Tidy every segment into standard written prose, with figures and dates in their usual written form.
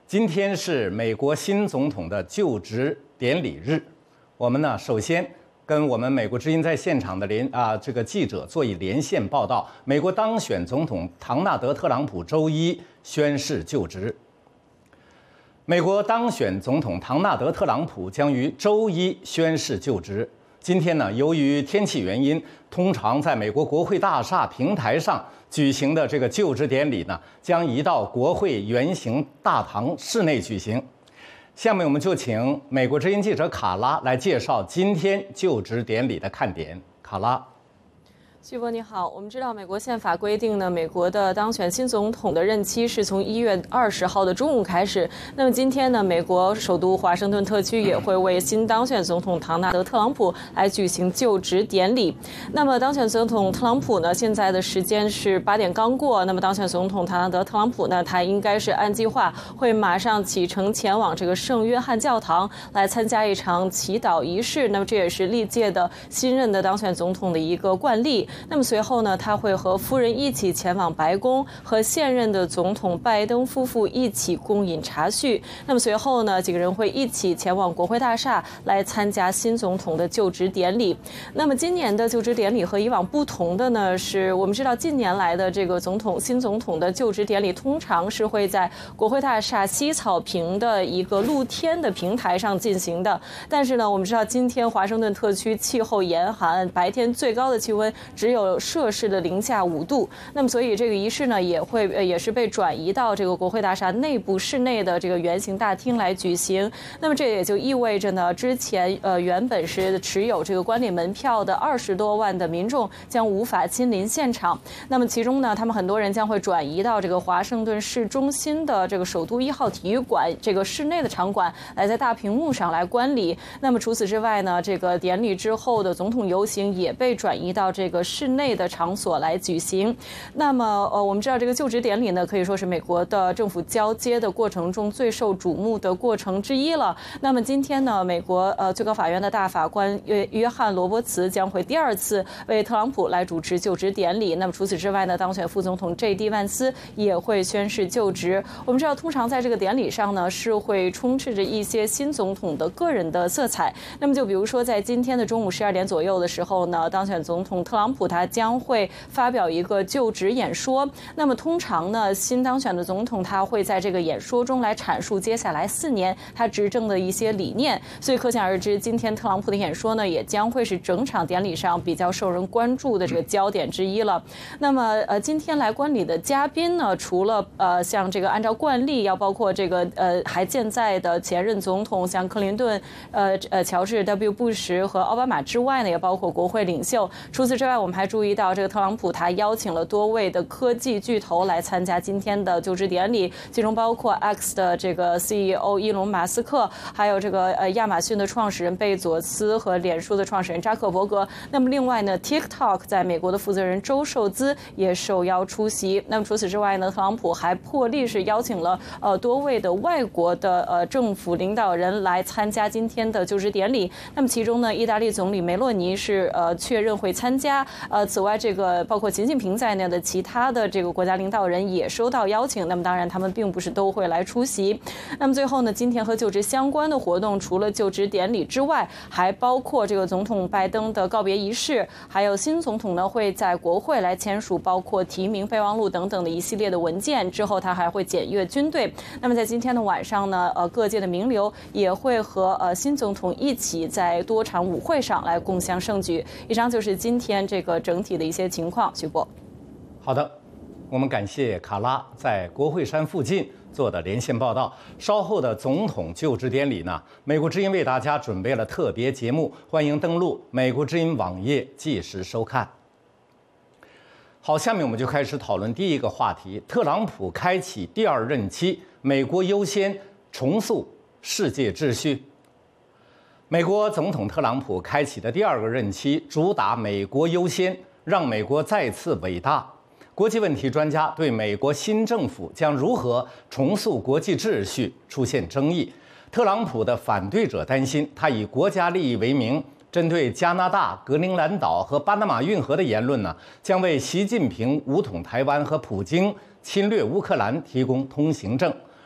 今天是美国新总统的就职典礼日，我们呢首先跟我们美国之音在现场的这个记者做以连线报道。美国当选总统唐纳德·特朗普周一宣誓就职。美国当选总统唐纳德·特朗普将于周一宣誓就职。今天呢，由于天气原因，通常在美国国会大厦平台上举行的这个就职典礼呢，将移到国会圆形大堂室内举行。下面我们就请美国之音记者卡拉来介绍今天就职典礼的看点。卡拉。 旭波你好，我们知道美国宪法规定呢，美国的当选新总统的任期是从1月20号的中午开始。那么今天呢，美国首都华盛顿特区也会为新当选总统唐纳德·特朗普来举行就职典礼。那么当选总统特朗普呢，现在的时间是8点刚过。那么当选总统唐纳德·特朗普呢，他应该是按计划会马上启程前往这个圣约翰教堂来参加一场祈祷仪式。那么这也是历届的新任的当选总统的一个惯例。那么随后呢，他会和夫人一起前往白宫，和现任的总统拜登夫妇一起共饮茶叙。那么随后呢，几个人会一起前往国会大厦来参加新总统的就职典礼。那么今年的就职典礼和以往不同的呢，是我们知道近年来的这个新总统的就职典礼通常是会在国会大厦西草坪的一个露天的平台上进行的。但是呢，我们知道今天华盛顿特区气候严寒，白天最高的气温只有摄氏的零下5度，那么所以这个仪式呢也是被转移到这个国会大厦内部室内的这个圆形大厅来举行。那么这也就意味着呢，之前原本是持有这个观礼门票的20多万的民众将无法亲临现场。那么其中呢，他们很多人将会转移到这个华盛顿市中心的这个首都1号体育馆这个室内的场馆来在大屏幕上来观礼。那么除此之外呢，这个典礼之后的总统游行也被转移到这个室内的场所来举行。那么我们知道这个就职典礼呢，可以说是美国的政府交接的过程中最受瞩目的过程之一了。那么今天呢，美国最高法院的大法官约翰罗伯茨将会第2次为特朗普来主持就职典礼。那么除此之外呢，当选副总统 J.D. 万斯也会宣誓就职。我们知道通常在这个典礼上呢，是会充斥着一些新总统的个人的色彩。那么就比如说在今天的中午12点左右的时候呢，当选总统特朗普他将会发表一个就职演说。那么通常呢，新当选的总统他会在这个演说中来阐述接下来4年他执政的一些理念。所以可想而知，今天特朗普的演说呢，也将会是整场典礼上比较受人关注的这个焦点之一了。那么今天来观礼的嘉宾呢，除了像这个按照惯例要包括这个还健在的前任总统像克林顿、乔治 W. 布什和奥巴马之外呢，也包括国会领袖。除此之外，我们还注意到这个特朗普他邀请了多位的科技巨头来参加今天的就职典礼，其中包括 X 的这个 CEO 伊隆马斯克，还有这个亚马逊的创始人贝佐斯和脸书的创始人扎克伯格。那么另外呢 TikTok 在美国的负责人周受资也受邀出席。那么除此之外呢，特朗普还破例是邀请了多位的外国的政府领导人来参加今天的就职典礼。那么其中呢，意大利总理梅洛尼是确认会参加。此外这个包括习近平在内的其他的这个国家领导人也收到邀请。那么当然他们并不是都会来出席。那么最后呢，今天和就职相关的活动除了就职典礼之外，还包括这个总统拜登的告别仪式，还有新总统呢会在国会来签署包括提名备忘录等等的一系列的文件。之后他还会检阅军队。那么在今天的晚上呢，各界的名流也会和新总统一起在多场舞会上来共襄盛举。以上就是今天这个整体的一些情况。徐波。 好的，我们感谢卡拉在国会山附近做的连线报道。稍后的总统就职典礼呢，美国之音为大家准备了特别节目，欢迎登录美国之音网页即时收看。好，下面我们就开始讨论第一个话题：特朗普开启第2任期，美国优先，重塑世界秩序。美国总统特朗普开启的第2个任期主打美国优先，让美国再次伟大。国际问题专家对美国新政府将如何重塑国际秩序出现争议。特朗普的反对者担心，他以国家利益为名，针对加拿大、格陵兰岛和巴拿马运河的言论呢，将为习近平武统台湾和普京侵略乌克兰提供通行证。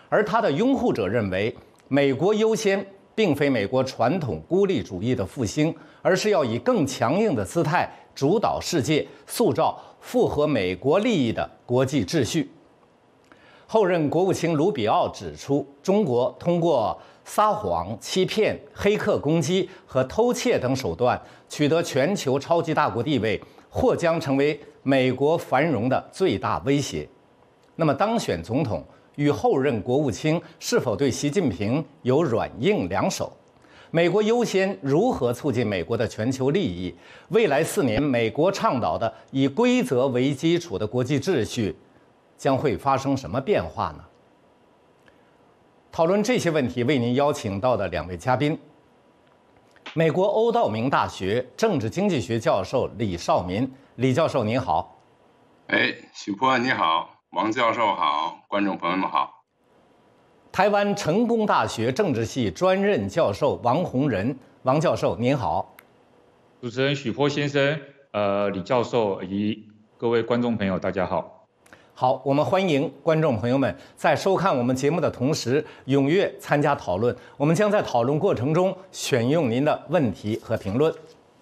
而他的拥护者认为，美国优先并非美国传统孤立主义的复兴，而是要以更强硬的姿态主导世界，塑造符合美国利益的国际秩序。后任国务卿卢比奥指出，中国通过撒谎、欺骗、黑客攻击和偷窃等手段取得全球超级大国地位，或将成为美国繁荣的最大威胁。那么，当选总统与后任国务卿是否对习近平有软硬两手？美国优先如何促进美国的全球利益？未来4年，美国倡导的以规则为基础的国际秩序将会发生什么变化呢？讨论这些问题，为您邀请到的2位嘉宾：美国欧道明大学政治经济学教授李绍民。李教授您好。 许波你好，王教授好，观众朋友们好。 台湾成功大学政治系专任教授王洪仁。王教授您好。 主持人许波先生，李教授以及各位观众朋友大家好。 好，我们欢迎观众朋友们在收看我们节目的同时踊跃参加讨论。我们将在讨论过程中选用您的问题和评论。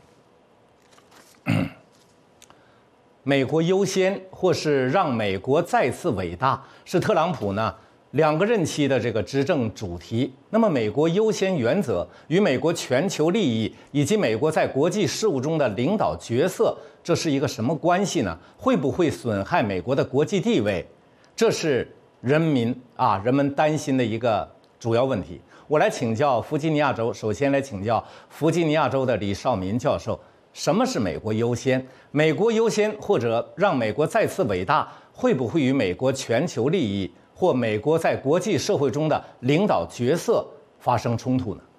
美国优先，或是让美国再次伟大，是特朗普2个任期的这个执政主题。那么，美国优先原则与美国全球利益以及美国在国际事务中的领导角色，这是一个什么关系呢？会不会损害美国的国际地位？这是人们担心的一个主要问题。我来请教弗吉尼亚州，首先来请教弗吉尼亚州的李绍民教授，什么是美国优先？美国优先或者让美国再次伟大，会不会与美国全球利益或美国在国际社会中的领导角色发生冲突呢？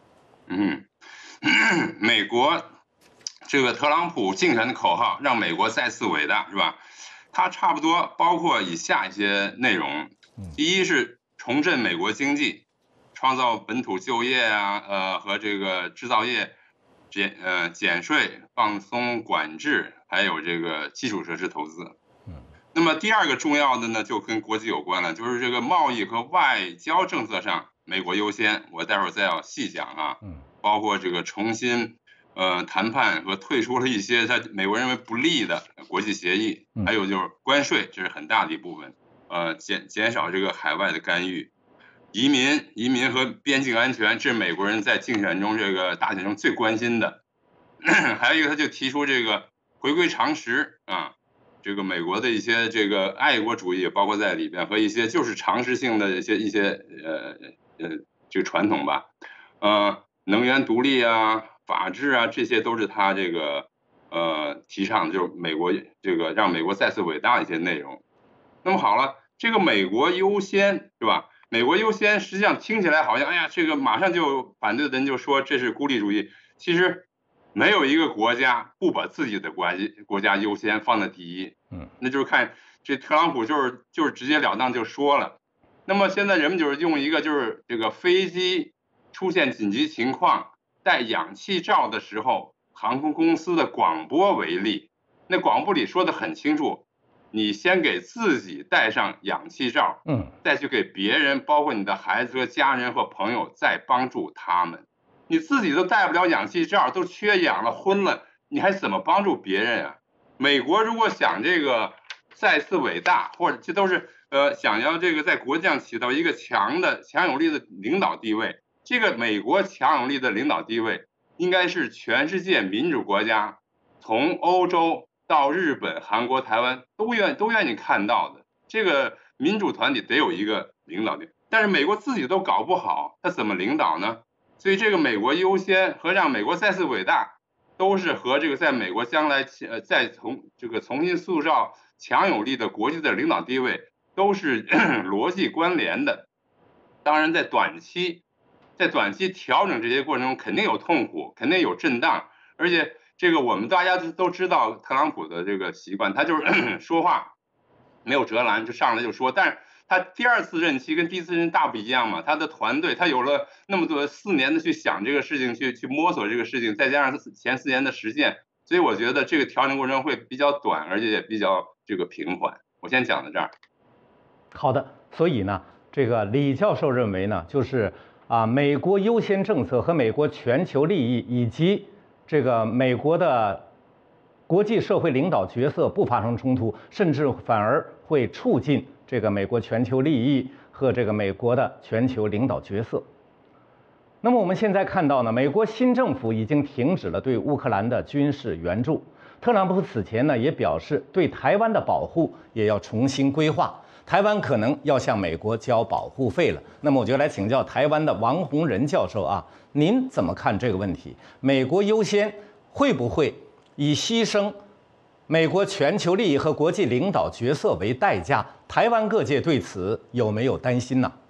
美国这个特朗普竞选的口号让美国再次伟大，是吧？它差不多包括以下一些内容。第一是重振美国经济，创造本土就业和这个制造业减税、放松管制，还有这个基础设施投资。那么第二个重要的呢，就跟国际有关了，就是这个贸易和外交政策上，美国优先。我待会儿再要细讲啊，包括这个重新谈判和退出了一些在美国认为不利的国际协议，还有就是关税，这是很大的一部分，减少这个海外的干预。移民和边境安全，这是美国人在竞选中这个大选中最关心的。还有一个，他就提出这个回归常识啊，这个美国的一些这个爱国主义也包括在里边，和一些就是常识性的一些这个传统吧，能源独立啊、法治啊，这些都是他这个提倡，就是美国这个让美国再次伟大的一些内容。那么好了，这个美国优先是吧？美国优先实际上听起来好像，哎呀，这个马上就反对的人就说这是孤立主义。其实没有一个国家不把自己的国家优先放在第一，那就是看这特朗普就是直截了当就说了。那么现在人们就是用一个就是这个飞机出现紧急情况带氧气罩的时候，航空公司的广播为例，那广播里说的很清楚。你先给自己戴上氧气罩，再去给别人，包括你的孩子和家人和朋友，再帮助他们。你自己都戴不了氧气罩，都缺氧了、昏了，你还怎么帮助别人啊？美国如果想这个再次伟大，或者这都是想要这个在国际上起到一个强有力的领导地位，这个美国强有力的领导地位，应该是全世界民主国家，从欧洲到日本、韩国、台湾都愿意看到的。这个民主团体得有一个领导力，但是美国自己都搞不好，他怎么领导呢？所以这个美国优先和让美国再次伟大，都是和这个在美国将来再重新塑造强有力的国际的领导地位都是逻辑关联的。当然在短期调整这些过程中肯定有痛苦，肯定有震荡，而且这个我们大家都知道特朗普的这个习惯，他就是说话没有遮拦，就上来就说。但是他第2次任期跟第1次任期大不一样嘛，他的团队他有了那么多4年的去想这个事情，去摸索这个事情，再加上前4年的实践，所以我觉得这个调整过程会比较短，而且也比较这个平缓。我先讲到这儿。 好的，所以呢， 这个李教授认为呢，就是美国优先政策和美国全球利益以及这个美国的国际社会领导角色不发生冲突，甚至反而会促进这个美国全球利益和这个美国的全球领导角色。那么我们现在看到呢，美国新政府已经停止了对乌克兰的军事援助。特朗普此前呢也表示，对台湾的保护也要重新规划，台湾可能要向美国交保护费了。那么我就来请教台湾的王洪仁教授您怎么看这个问题？美国优先会不会以牺牲美国全球利益和国际领导角色为代价？台湾各界对此有没有担心呢？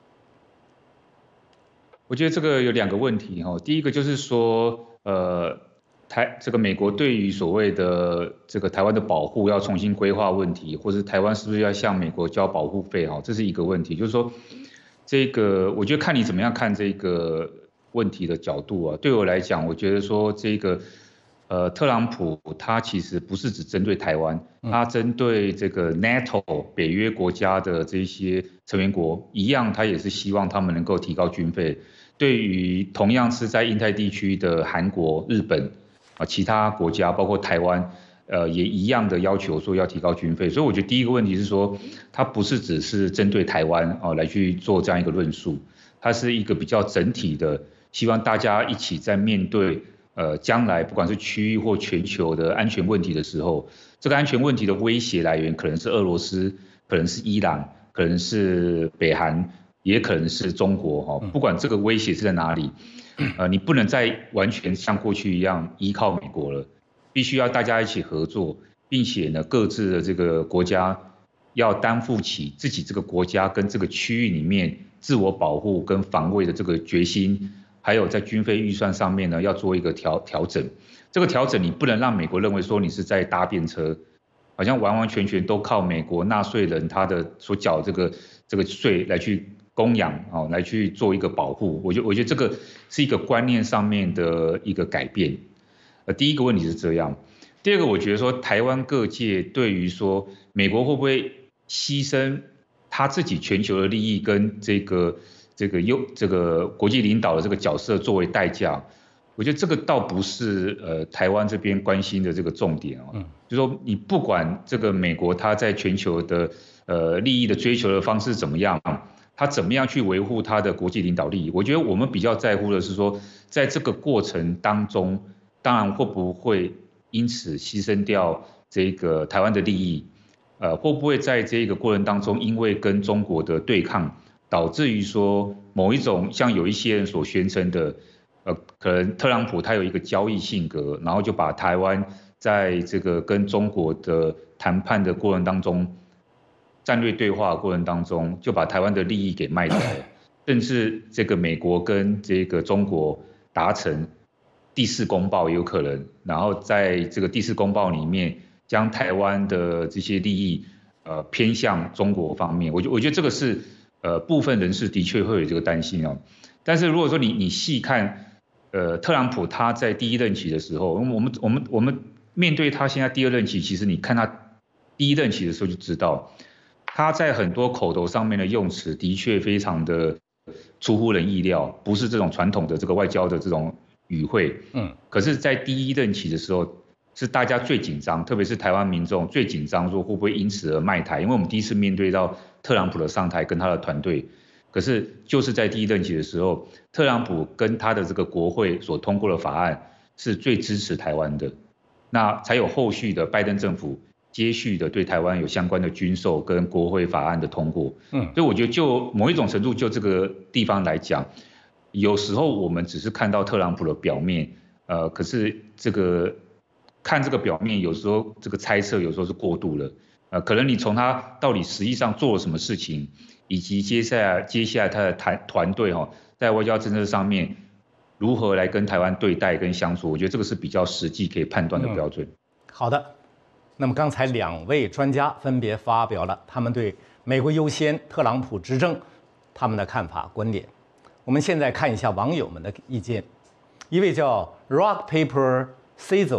我觉得这个有2个问题哈，第一个就是说，这个美国对于所谓的这个台湾的保护要重新规划问题，或是台湾是不是要向美国交保护费这是一个问题。就是说，这个我觉得看你怎么样看这个问题的角度对我来讲，我觉得说这个特朗普他其实不是只针对台湾，他针对这个 NATO 北约国家的这些成员国一样，他也是希望他们能够提高军费。对于同样是在印太地区的韩国、日本其他国家，包括台湾，也一样的要求说要提高军费。所以我觉得第一个问题是说，它不是只是针对台湾来去做这样一个论述，它是一个比较整体的，希望大家一起在面对将来不管是区域或全球的安全问题的时候，这个安全问题的威胁来源可能是俄罗斯，可能是伊朗，可能是北韩，也可能是中国不管这个威胁是在哪里，你不能再完全像过去一样依靠美国了，必须要大家一起合作，并且呢，各自的这个国家要担负起自己这个国家跟这个区域里面自我保护跟防卫的这个决心，还有在军费预算上面呢，要做一个调整。这个调整你不能让美国认为说你是在搭便车，好像完完全全都靠美国纳税人他的所缴这个税来去供养来去做一个保护。我觉得这个是一个观念上面的一个改变。第一个问题是这样。第二个，我觉得说台湾各界对于说美国会不会牺牲他自己全球的利益跟这个国际领导的这个角色作为代价，我觉得这个倒不是台湾这边关心的这个重点就是说你不管这个美国他在全球的利益的追求的方式怎么样，他怎么样去维护他的国际领导利益，我觉得我们比较在乎的是说，在这个过程当中，当然会不会因此牺牲掉这个台湾的利益，会不会在这个过程当中，因为跟中国的对抗，导致于说某一种像有一些人所宣称的，可能特朗普他有一个交易性格，然后就把台湾在这个跟中国的谈判的过程当中，战略对话的过程当中，就把台湾的利益给卖掉了，甚至这个美国跟这个中国达成第4公报也有可能，然后在这个第4公报里面，将台湾的这些利益偏向中国方面。我觉得这个是部分人士的确会有这个担心但是如果说你细看特朗普他在第1任期的时候，我们面对他现在第2任期，其实你看他第1任期的时候就知道，他在很多口头上面的用词的确非常的出乎人意料，不是这种传统的这个外交的这种语汇。可是在第1任期的时候，是大家最紧张，特别是台湾民众最紧张，说会不会因此而卖台？因为我们第一次面对到特朗普的上台跟他的团队，可是就是在第1任期的时候，特朗普跟他的这个国会所通过的法案是最支持台湾的，那才有后续的拜登政府接续的对台湾有相关的军售跟国会法案的通过。所以我觉得就某一种程度，就这个地方来讲，有时候我们只是看到特朗普的表面，可是这个看这个表面，有时候这个猜测有时候是过度了，可能你从他到底实际上做了什么事情，以及接下来他的团队在外交政策上面如何来跟台湾对待跟相处，我觉得这个是比较实际可以判断的标准。 好的，那么刚才2位专家分别发表了他们对美国优先、特朗普执政他们的看法观点。我们现在看一下网友们的意见。一位叫 Rock Paper Sizzle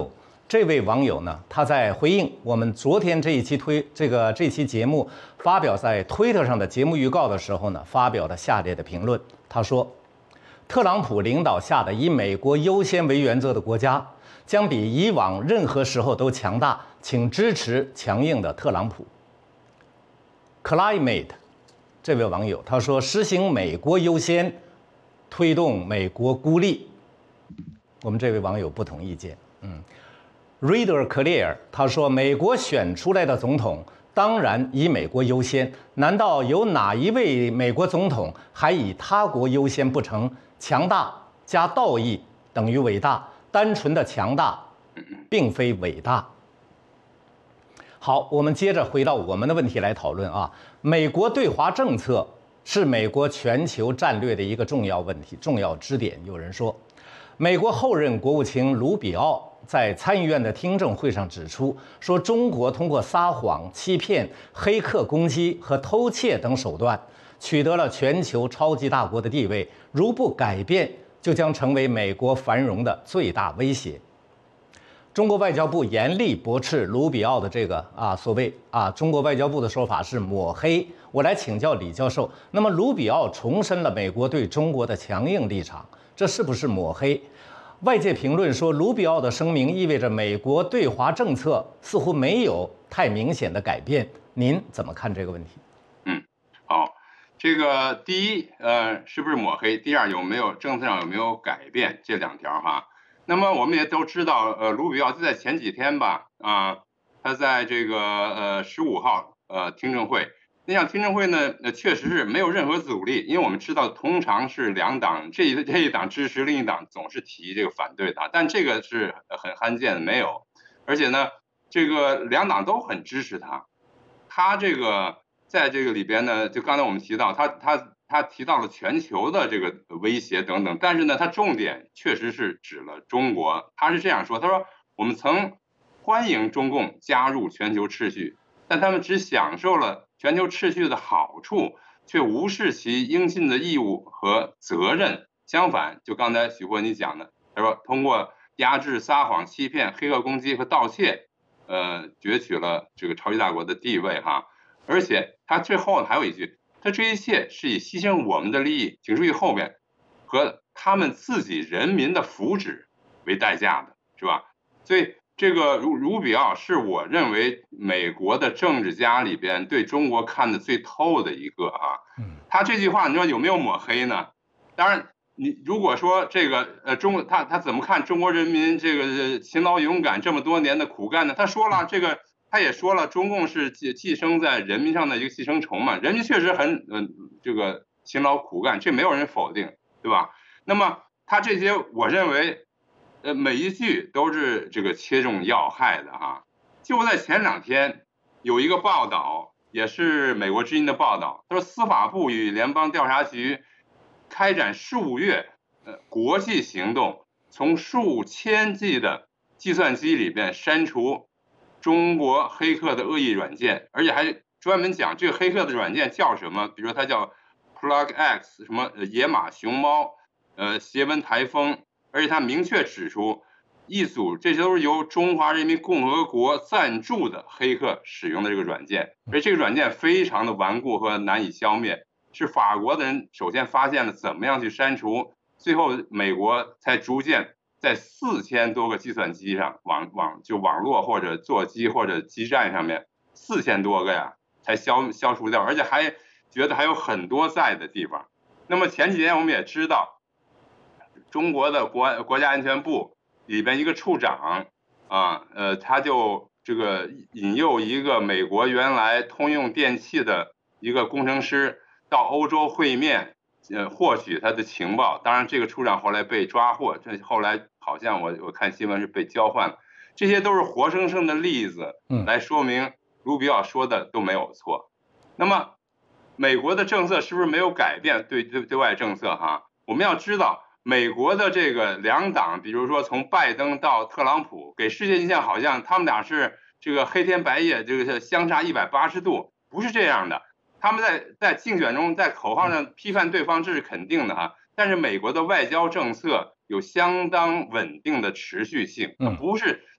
这位网友呢，他在回应我们昨天这期节目发表在推特上的节目预告的时候呢，发表了下列的评论。他说，特朗普领导下的以美国优先为原则的国家，将比以往任何时候都强大，请支持强硬的特朗普。Climate 这位网友他说，实行美国优先，推动美国孤立。我们这位网友不同意见。Reader Clear 他说，美国选出来的总统当然以美国优先，难道有哪一位美国总统还以他国优先不成？强大加道义等于伟大，单纯的强大并非伟大。好，我们接着回到我们的问题来讨论啊。美国对华政策是美国全球战略的一个重要问题、重要支点。有人说，美国后任国务卿卢比奥在参议院的听证会上指出，说中国通过撒谎、欺骗、黑客攻击和偷窃等手段，取得了全球超级大国的地位，如不改变，就将成为美国繁荣的最大威胁。中国外交部严厉驳斥卢比奥的这个所谓中国外交部的说法是抹黑。我来请教李教授，那么卢比奥重申了美国对中国的强硬立场，这是不是抹黑？外界评论说，卢比奥的声明意味着美国对华政策似乎没有太明显的改变，您怎么看这个问题？ 好，这个第一，是不是抹黑？第二，政策上有没有改变？这两条哈。那么我们也都知道，卢比奥就在前几天吧，他在这个15号听证会。那场听证会呢，确实是没有任何阻力，因为我们知道通常是两党这一党支持，另一党总是提这个反对的，但这个是很罕见的，没有。而且呢，这个两党都很支持他。他这个在这个里边呢，就刚才我们提到，他提到了全球的这个威胁等等，但是呢，他重点确实是指了中国。他是这样说，他说我们曾欢迎中共加入全球秩序，但他们只享受了全球秩序的好处，却无视其应尽的义务和责任。相反，就刚才许波你讲的，他说通过压制、撒谎、欺骗、黑客攻击和盗窃，攫取了这个超级大国的地位哈。而且他最后还有一句，他这一切是以牺牲我们的利益，请注意后面，和他们自己人民的福祉为代价的，是吧？所以这个卢比奥是我认为美国的政治家里边对中国看得最透的一个啊。他这句话你说有没有抹黑呢？当然，你如果说这个他怎么看中国人民这个勤劳勇敢这么多年的苦干呢？他说了这个。他也说了，中共是寄生在人民上的一个寄生虫嘛，人民确实很这个勤劳苦干，这没有人否定，对吧？那么他这些我认为，每一句都是这个切中要害的哈。就在前2天有一个报道，也是美国之音的报道，他说司法部与联邦调查局开展数月国际行动，从数千 G 的计算机里边删除中国黑客的恶意软件，而且还专门讲这个黑客的软件叫什么，比如说它叫 Plug X 什么野马熊猫，邪闻台风，而且它明确指出一组这些都是由中华人民共和国赞助的黑客使用的这个软件，而这个软件非常的顽固和难以消灭，是法国的人首先发现了怎么样去删除，最后美国才逐渐在4000多个计算机上网络或者座机或者基站上面4000多个呀才消除掉，而且还觉得还有很多在的地方。那么前几天我们也知道，中国的国家安全部里边一个处长他就这个引诱一个美国原来通用电气的一个工程师到欧洲会面，获取他的情报。当然这个处长后来被抓获，这后来好像我看新闻是被交换了。这些都是活生生的例子来说明卢比奥说的都没有错。那么美国的政策是不是没有改变对外政策哈？我们要知道美国的这个两党，比如说从拜登到特朗普，给世界印象好像他们俩是这个黑天白夜，这个相差180度，不是这样的。他们在竞选中，在口号上批判对方，这是肯定的哈。但是美国的外交政策有相当稳定的持续性，不是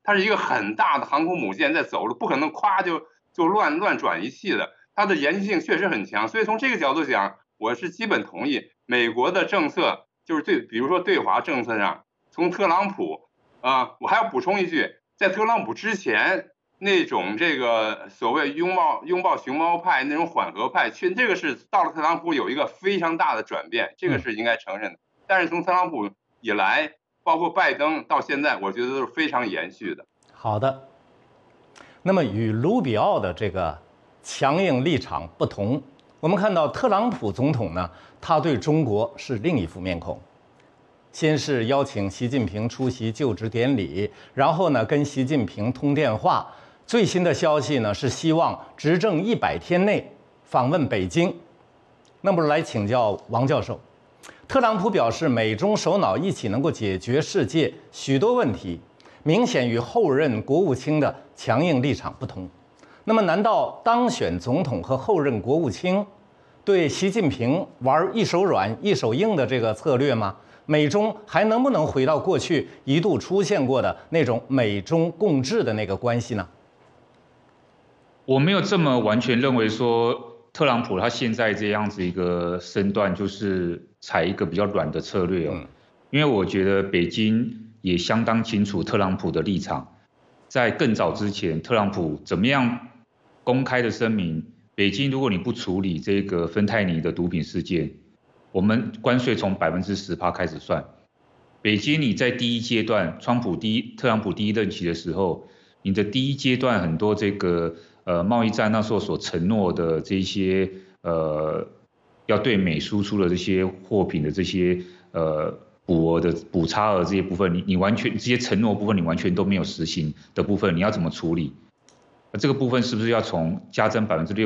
它是一个很大的航空母舰在走路，不可能夸就乱转一气的，它的延续性确实很强。所以从这个角度讲，我是基本同意美国的政策，就是比如说对华政策上，从特朗普我还要补充一句，在特朗普之前那种这个所谓拥抱熊猫派那种缓和派，这个是到了特朗普有一个非常大的转变，这个是应该承认的。但是从特朗普以来，包括拜登到现在，我觉得都是非常延续的。 好的，那么与卢比奥的这个强硬立场不同，我们看到特朗普总统呢，他对中国是另一副面孔。先是邀请习近平出席就职典礼，然后呢跟习近平通电话。最新的消息呢是希望执政100天内访问北京。那么来请教王教授，特朗普表示美中首脑一起能够解决世界许多问题，明显与后任国务卿的强硬立场不同。那么难道当选总统和后任国务卿对习近平玩一手软一手硬的这个策略吗？美中还能不能回到过去一度出现过的那种美中共治的那个关系呢？ 我没有这么完全认为说特朗普他现在这样子一个身段就是采一个比较软的策略哦，因为我觉得北京也相当清楚特朗普的立场，在更早之前，特朗普怎么样公开的声明，北京如果你不处理这个芬太尼的毒品事件，我们关税从10%开始算。北京你在第一阶段，特朗普第一任期的时候，你的第一阶段很多这个贸易战那时候所承诺的这些要对美输出的这些货品的这些补差额这些部分，你完全这些承诺部分你完全都没有实行的部分，你要怎么处理？这个部分是不是要从加征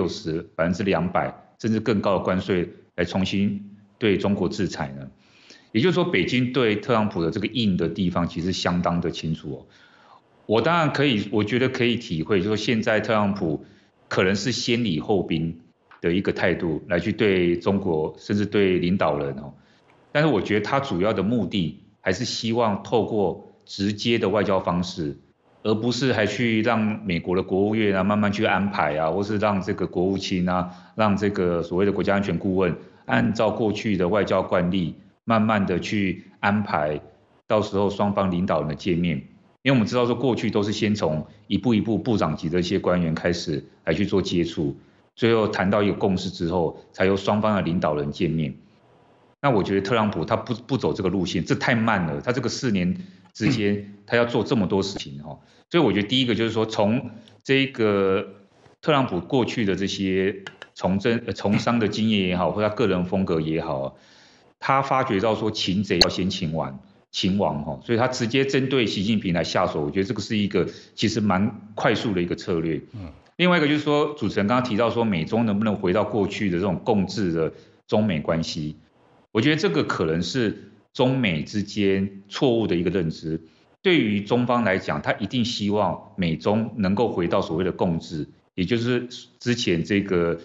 60%、200%甚至更高的关税来重新对中国制裁呢？也就是说，北京对特朗普的这个硬的地方其实相当的清楚哦。我当然我觉得可以体会，就是说现在特朗普可能是先礼后兵的一个态度来去对中国，甚至对领导人哦。但是我觉得他主要的目的还是希望透过直接的外交方式，而不是还去让美国的国务院啊慢慢去安排啊，或是让这个国务卿啊，让这个所谓的国家安全顾问按照过去的外交惯例，慢慢的去安排，到时候双方领导人的见面。因为我们知道说过去都是先从一步一步部长级的一些官员开始来去做接触，最后谈到一个共识之后，才由双方的领导人见面。那我觉得特朗普他不走这个路线，这太慢了。他这个4年之间，他要做这么多事情哦，所以我觉得第一个就是说，从这个特朗普过去的这些从商的经验也好，或者他个人风格也好，他发觉到说擒贼要先擒王哈，所以他直接针对习近平来下手，我觉得这个是一个其实蛮快速的一个策略。另外一个就是说，主持人刚刚提到说美中能不能回到过去的这种共治的中美关系，我觉得这个可能是中美之间错误的一个认知。对于中方来讲，他一定希望美中能够回到所谓的共治，也就是之前这个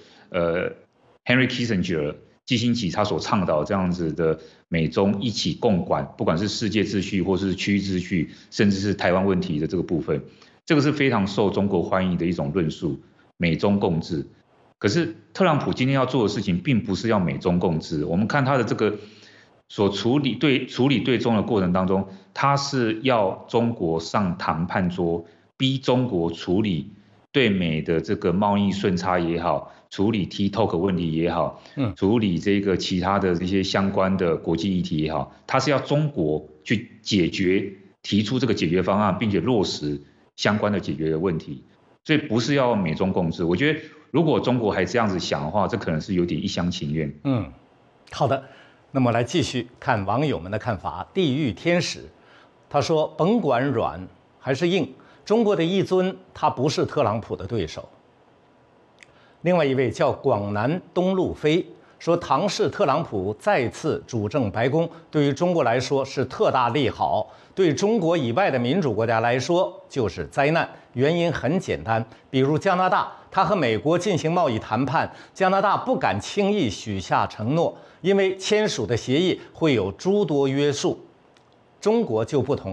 Henry Kissinger 基辛格他所倡导这样子的美中一起共管，不管是世界秩序或是区域秩序，甚至是台湾问题的这个部分，这个是非常受中国欢迎的一种论述，美中共治。可是特朗普今天要做的事情并不是要美中共治，我们看他的这个所处理对中的过程当中，他是要中国上谈判桌，逼中国处理对美的这个贸易顺差也好，处理 TikTok 问题也好，处理这个其他的这些相关的国际议题也好，他是要中国去提出这个解决方案，并且落实相关的解决的问题，所以不是要美中共治。我觉得如果中国还这样子想的话，这可能是有点一厢情愿。 好的，那么来继续看网友们的看法。地狱天使他说，甭管软还是硬，中国的一尊他不是特朗普的对手。另外一位叫广南东路飞说，唐氏特朗普再次主政白宫，对于中国来说是特大利好，对中国以外的民主国家来说就是灾难。原因很简单，比如加拿大，他和美国进行贸易谈判，加拿大不敢轻易许下承诺，因为签署的协议会有诸多约束。中国就不同了，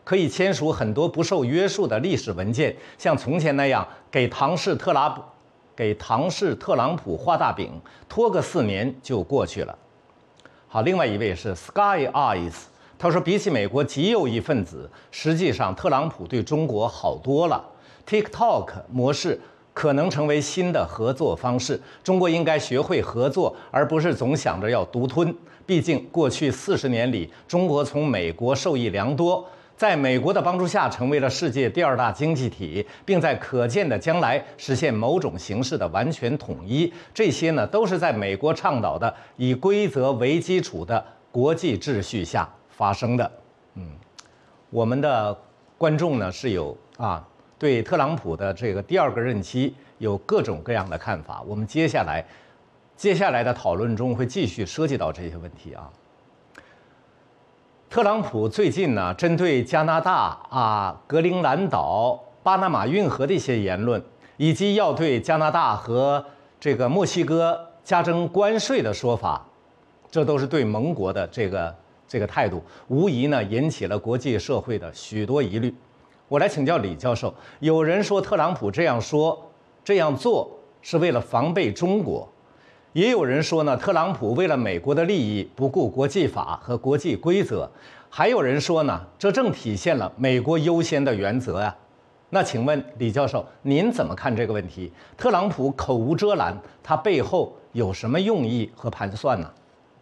可以签署很多不受约束的历史文件，像从前那样给唐氏特朗普画大饼，拖个4年就过去了。好，另外一位是 Sky Eyes， 他说，比起美国极右翼分子，实际上特朗普对中国好多了。TikTok 模式可能成为新的合作方式，中国应该学会合作，而不是总想着要独吞。毕竟过去40年里，中国从美国受益良多，在美国的帮助下成为了世界第2大经济体，并在可见的将来实现某种形式的完全统一。这些呢，都是在美国倡导的以规则为基础的国际秩序下发生的。我们的观众呢是有对特朗普的这个第2个任期有各种各样的看法。我们接下来的讨论中会继续涉及到这些问题啊。特朗普最近呢，针对加拿大格陵兰岛、巴拿马运河的一些言论，以及要对加拿大和这个墨西哥加征关税的说法，这都是对盟国的这个态度，无疑呢引起了国际社会的许多疑虑。我来请教李教授，有人说特朗普这样做是为了防备中国，也有人说呢，特朗普为了美国的利益不顾国际法和国际规则，还有人说呢，这正体现了美国优先的原则呀。那请问李教授，您怎么看这个问题？特朗普口无遮拦，他背后有什么用意和盘算呢？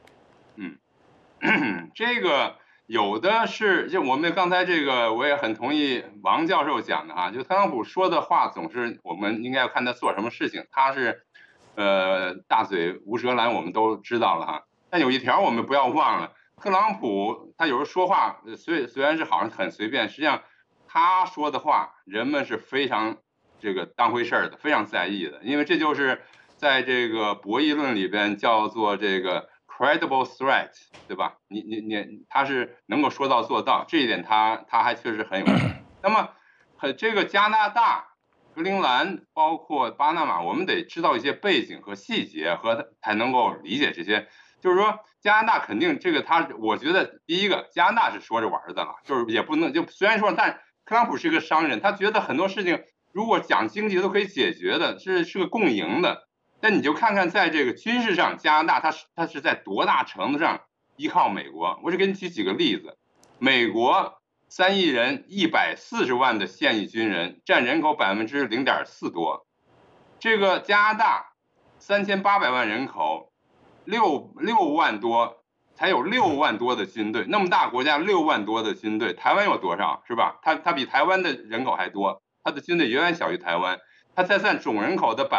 这个有的是，就我们刚才这个我也很同意王教授讲的哈，就特朗普说的话总是我们应该要看他做什么事情，他是大嘴无遮拦，我们都知道了哈。但有一条我们不要忘了，特朗普他有时候说话虽然是好像很随便，实际上他说的话人们是非常这个当回事的，非常在意的，因为这就是在这个博弈论里边叫做这个 credible threat， 对吧？他是能够说到做到，这一点他还确实很有。那么这个加拿大、格陵兰包括巴拿马，我们得知道一些背景和细节，和才能够理解这些。就是说加拿大肯定这个我觉得第一个加拿大是说着玩的了，就是也不能就虽然说，但特朗普是个商人，他觉得很多事情如果讲经济都可以解决的，是个共赢的。但你就看看在这个军事上，加拿大它是在多大程度上依靠美国。我只给你举几个例子，美国3亿人140万的现役军人，占人口0.4%多。这个加拿大3800万人口，6万多，才有6万多的军队，那么大国家6万多的军队，台湾有多少是吧？它比台湾的人口还多，它的军队远远小于台湾。它才占总人口的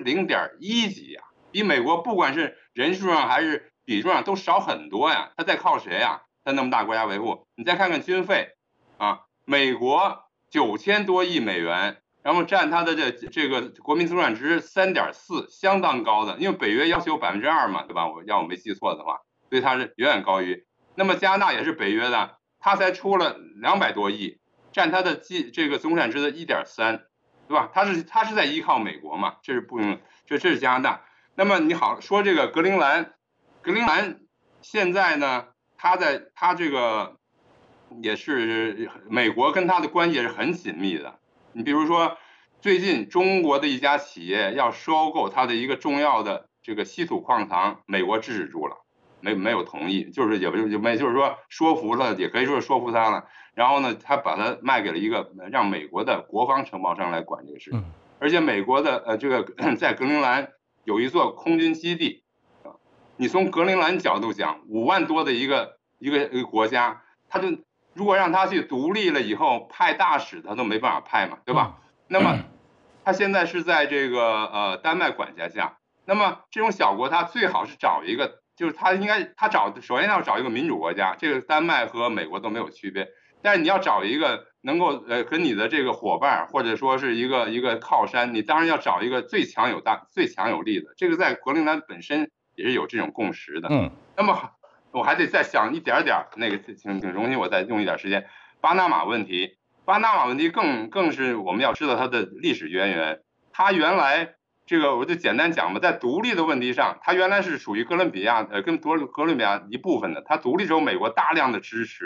0.1%几呀，比美国不管是人数上还是比重上都少很多呀。它在靠谁呀？它那么大国家维护。你再看看军费啊，美国9000多亿美元，然后占它的这个国民总产值3.4%，相当高的。因为北约要求2%嘛，对吧？我没记错的话，所以它是远远高于。那么加拿大也是北约的，它才出了200多亿，占它的这个总产值的1.3%。对吧？他是在依靠美国嘛，这是不用，这是加拿大。那么你好说这个格陵兰现在呢，他这个也是美国跟他的关系也是很紧密的。你比如说，最近中国的一家企业要收购它的一个重要的这个稀土矿藏，美国制止住了，没有同意，就是就是说说服了，也可以说是说服他了。然后呢，他把它卖给了一个让美国的国防承包商来管这个事情，而且美国的这个在格陵兰有一座空军基地，你从格陵兰角度讲，5万多的一个国家，他就如果让他去独立了以后派大使，他都没办法派嘛，对吧？那么他现在是在这个丹麦管辖下，那么这种小国他最好是找一个，就是首先要找一个民主国家，这个丹麦和美国都没有区别。但是你要找一个能够跟你的这个伙伴或者说是一个靠山，你当然要找一个最强有力的。这个在格陵兰本身也是有这种共识的。那么我还得再想一点那个，请容许我再用一点时间。巴拿马问题更是我们要知道它的历史渊源。它原来这个我就简单讲吧，在独立的问题上，它原来是属于哥伦比亚跟哥伦比亚一部分的。它独立之后，美国大量的支持啊。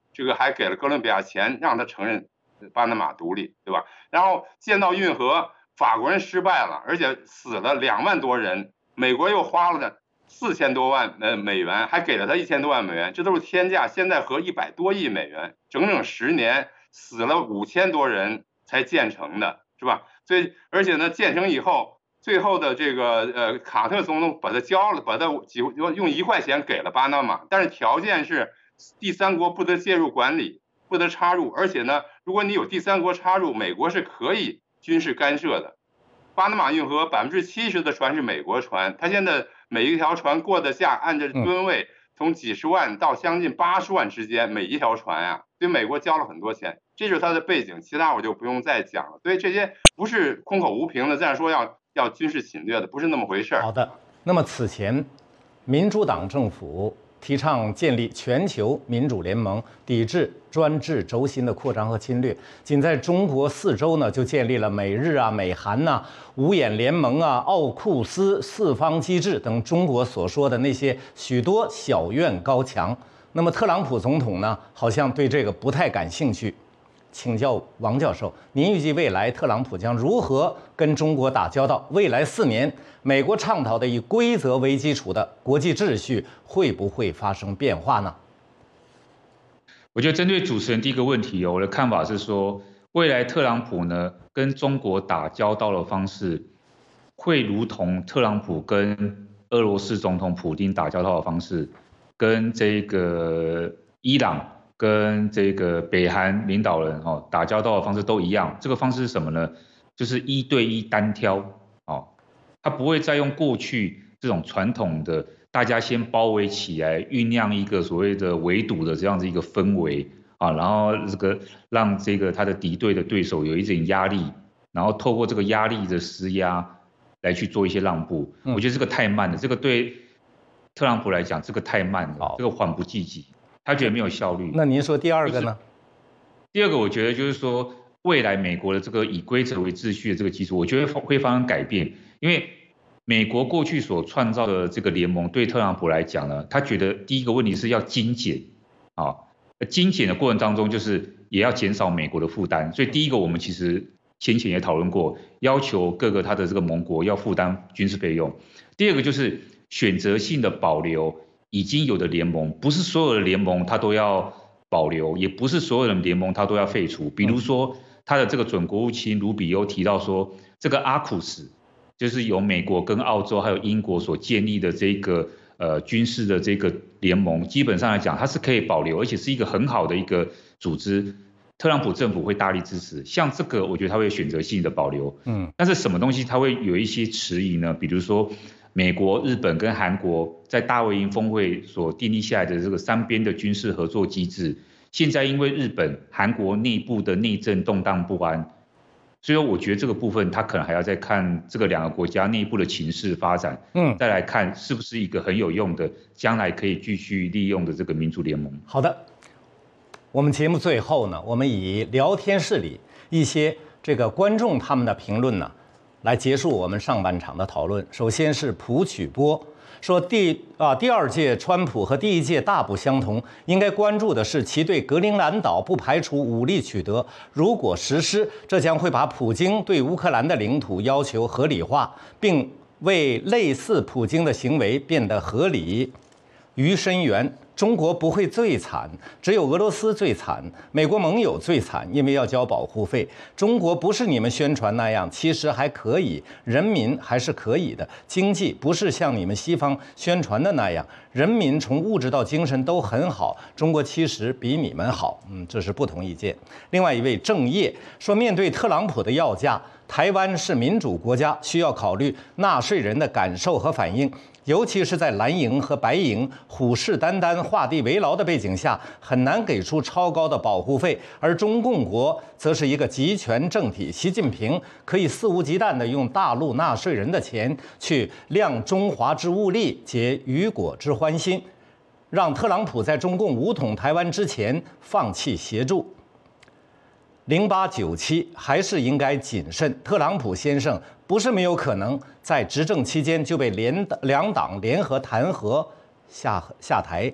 这个还给了哥伦比亚钱，让他承认巴拿马独立，对吧？然后建造运河，法国人失败了，而且死了2万多人，美国又花了4000多万美元，还给了他1000多万美元，这都是天价，现在合100多亿美元，整整10年死了5000多人才建成的，是吧？所以而且呢，建成以后，最后的这个卡特总统把他几乎用1块钱给了巴拿马，但是条件是第三国不得介入管理，不得插入，而且呢，如果你有第三国插入，美国是可以军事干涉的。巴拿马运河70%的船是美国船，它现在每一条船过得下，按照吨位从几十万到将近80万之间，每一条船啊，对美国交了很多钱，这就是它的背景，其他我就不用再讲了。所以这些不是空口无凭的，这样说要军事侵略的，不是那么回事。 好的，那么此前，民主党政府提倡建立全球民主联盟，抵制专制轴心的扩张和侵略。仅在中国4周呢，就建立了美日啊、美韩呐、五眼联盟啊、奥库斯4方机制等中国所说的那些许多小院高墙。那么特朗普总统呢，好像对这个不太感兴趣。请教王教授，您预计未来特朗普将如何跟中国打交道？未来4年，美国倡导的以规则为基础的国际秩序会不会发生变化呢？ 我觉得针对主持人第一个问题，我的看法是说，未来特朗普呢跟中国打交道的方式，会如同特朗普跟俄罗斯总统普丁打交道的方式，跟这个伊朗跟这个北韩领导人打交道的方式都一样。这个方式是什么呢？就是1对1单挑他不会再用过去这种传统的大家先包围起来，酝酿一个所谓的围堵的这样子一个氛围然后让这个他的敌对的对手有一点压力，然后透过这个压力的施压来去做一些让步。我觉得这个太慢了，这个对特朗普来讲，这个太慢了，这个缓不济急。他觉得没有效率。 那您说第二个呢？ 第二个，我觉得就是说，未来美国的这个以规则为秩序的这个基础，我觉得会发生改变。因为美国过去所创造的这个联盟，对特朗普来讲呢，他觉得第一个问题是要精简精简的过程当中，就是也要减少美国的负担。所以第一个，我们其实先前也讨论过，要求各个他的这个盟国要负担军事费用。第二个就是选择性的保留已经有的联盟，不是所有的联盟它都要保留，也不是所有的联盟它都要废除。比如说，他的这个准国务卿卢比欧提到说，这个阿库斯就是由美国跟澳洲还有英国所建立的这个军事的这个联盟，基本上来讲它是可以保留，而且是一个很好的一个组织。特朗普政府会大力支持，像这个我觉得他会选择性的保留。但是什么东西他会有一些迟疑呢？比如说，美国、日本跟韩国在大卫营峰会所订立下来的这个3边的军事合作机制，现在因为日本、韩国内部的内政动荡不安，所以我觉得这个部分他可能还要再看这个2个国家内部的情势发展，再来看是不是一个很有用的，将来可以继续利用的这个民主联盟。 好的，我们节目最后呢，我们以聊天室里一些这个观众他们的评论呢，来结束我们上半场的讨论。首先是蒲曲波说第2届川普和第1届大不相同，应该关注的是其对格陵兰岛不排除武力取得，如果实施，这将会把普京对乌克兰的领土要求合理化，并为类似普京的行为变得合理。于深源，中国不会最惨，只有俄罗斯最惨，美国盟友最惨，因为要交保护费。中国不是你们宣传那样，其实还可以，人民还是可以的。经济不是像你们西方宣传的那样，人民从物质到精神都很好，中国其实比你们好。这是不同意见。另外一位郑业说，面对特朗普的要价，台湾是民主国家，需要考虑纳税人的感受和反应。尤其是在蓝营和白营虎视眈眈、画地为牢的背景下，很难给出超高的保护费。而中共国则是一个集权政体，习近平可以肆无忌惮地用大陆纳税人的钱去量中华之物力，解雨果之欢心，让特朗普在中共武统台湾之前放弃协助。0897还是应该谨慎。特朗普先生不是没有可能在执政期间就被2党联合弹劾下台。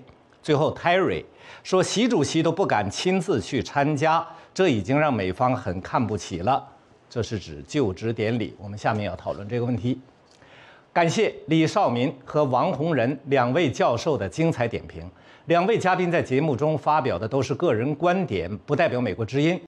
最后 Terry 说，习主席都不敢亲自去参加，这已经让美方很看不起了。这是指就职典礼。我们下面要讨论这个问题。感谢李少民和王洪仁2位教授的精彩点评。2位嘉宾在节目中发表的都是个人观点，不代表美国之音。